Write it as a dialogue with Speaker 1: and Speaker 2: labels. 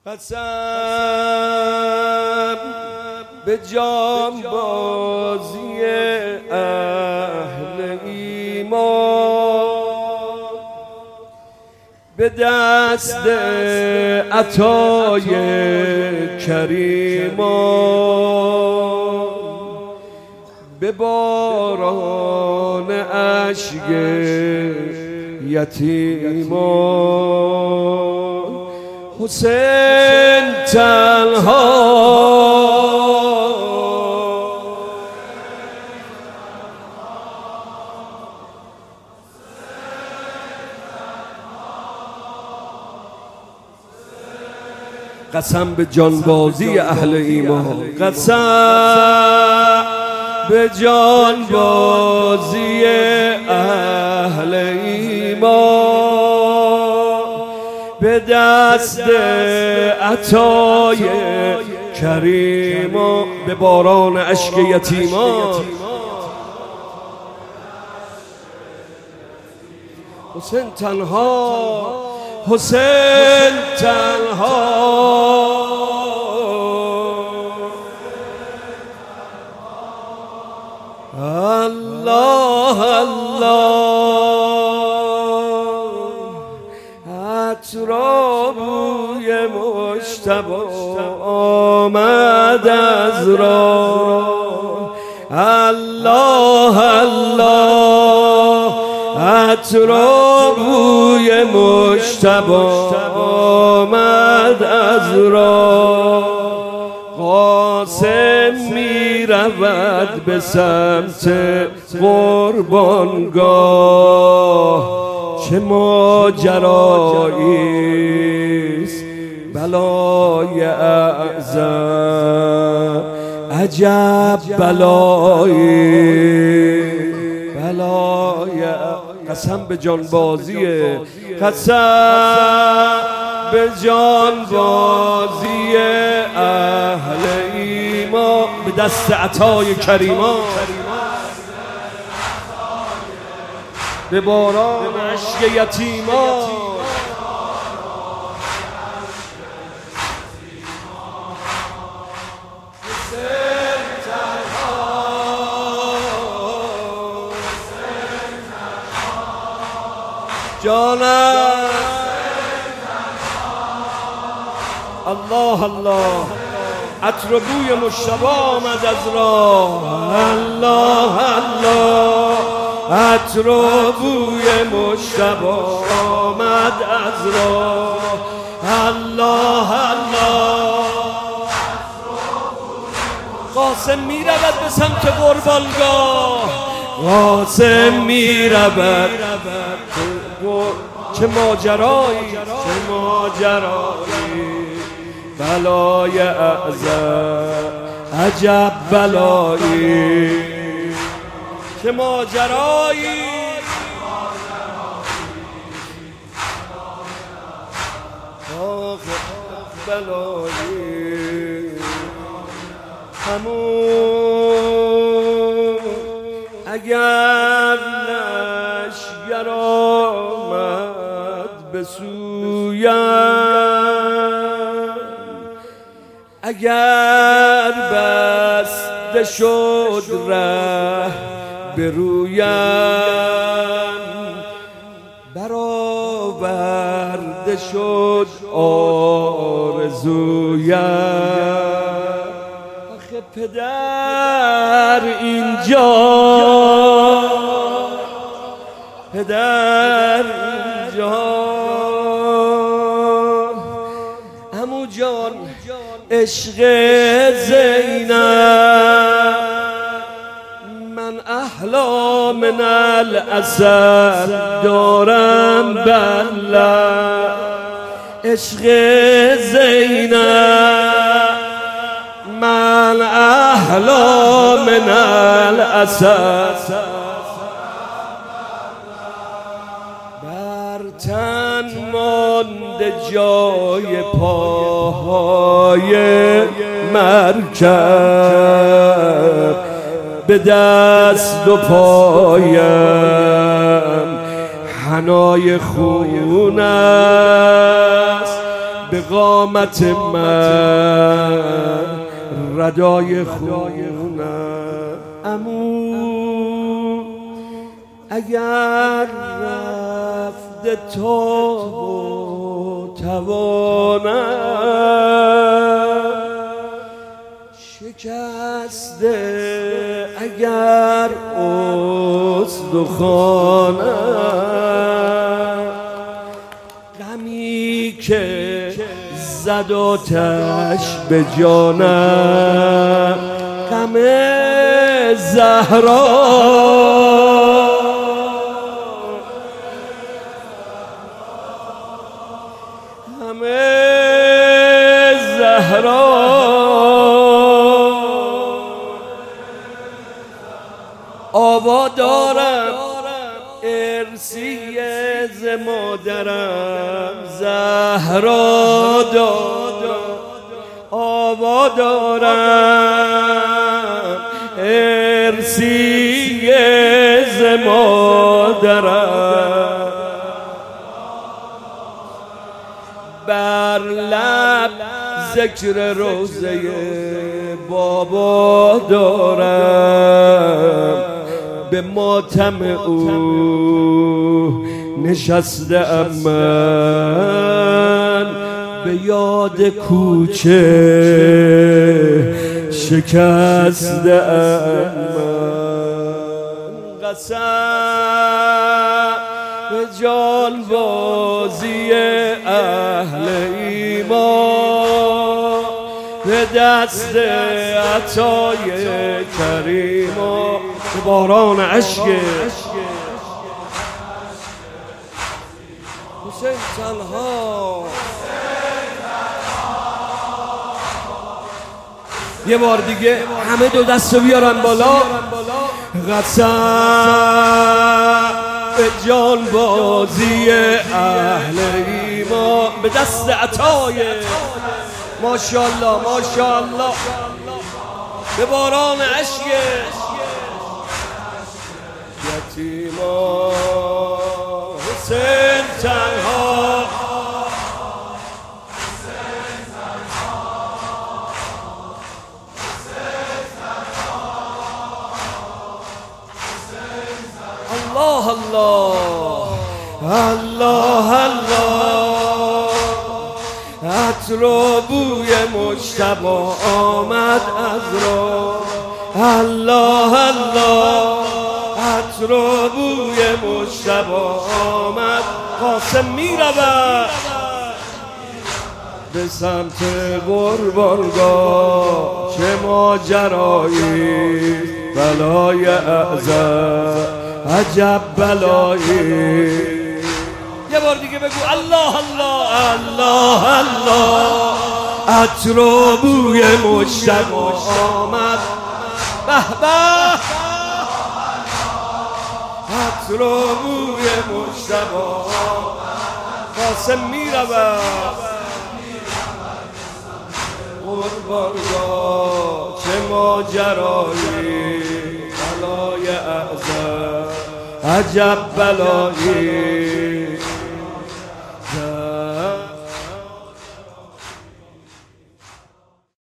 Speaker 1: قسم به جانبازی اهل ایمان، به دست عطای کریمان، به باران اشک یتیمان. حسین تنها قسم به جانبازی اهل ایمان، قسم به جانبازی اهل ایمان، به دست عطای کریمان، به باران اشک یتیمان. حسین تنها، حسین تنها، الله الله، عطر بوی مجتبی آمد از راه. الله الله، عطر بوی مجتبی آمد از راه. قاسم می رود به سمت قربانگاه، چه ماجراییست بلای اعظم، عجب بلایی، بلای. قسم به جانبازی، قسم به جانبازی اهل ایمان، به دست عطای کریمان، به باران اشک یتیمان. جانم الله الله، عطر بوی مجتبی آمد از راه. الله الله، عطر بوی مجتبی آمد از راه. الله الله، قاسم می رود به سمت قربانگاه، قاسم می رود. چه ماجرایی، چه ماجرایی، بلای اعظم، عجب بلایی، چه ماجرایی. آخ بلایی، همون اگر لشگر آمد به سویم، اگر بسته شد ره به رویم، برآورده شد آرزویم. آخه پدر اینجا، پدر اینجا، عمو جان عشق زینب، من احلا من الاسد دارم بله. عشق زینب، من احلا من الاسد، بر تن مانده جای پاهای مرکب، به دست و پایم حنای خون است، به قامت من ردای خونم. عمو اگر رفته تا توانم، شکسته اگر استخوانم، غمی که زد آتش به جانم، غم زهرا، غم زهرا، آوا دارم ارثیه ز مادرم، زهرا دارم آوا دارم ارثیه ز مادرم، بر لب ذکر روزه بابا دارم، به ماتم او نشسته ام من، به یاد کوچه شکسته ام من. قسم به جان بازی اهل ایمان، به دست عطای کریم و باران عشق حسین تنها. یه بار دیگه همه دو دست رو بیارن بالا. قسم به جان بازی اهل ایمان، به دست عطای ماشاءالله ماشاءالله، به باران عشق یتیما حسین تنها. الله الله الله الله، عطر و بوی مجتبی آمد از را. الله الله، عطر و بوی مجتبی آمد. قاسم می رود به سمت قربانگاه، چه ماجرایی بلای اعظم، عجب بلایی. یه بار دیگه بگو الله الله الله الله، عطر و بوی مجتبی آمد. به به، عطر و بوی مجتبی. قاسم می رود قربانگاه، چه ماجرایی بلای اعظم، عجب بلایی.